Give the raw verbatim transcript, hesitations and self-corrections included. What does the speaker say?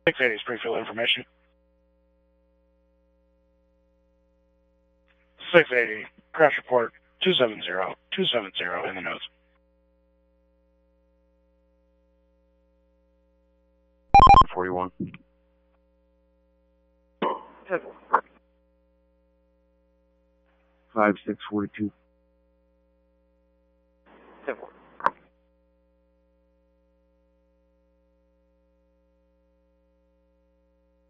six eighty Springfield information. six eighty, crash report two seven zero, two seven zero in the notes. forty-one. five six forty-two. ten four.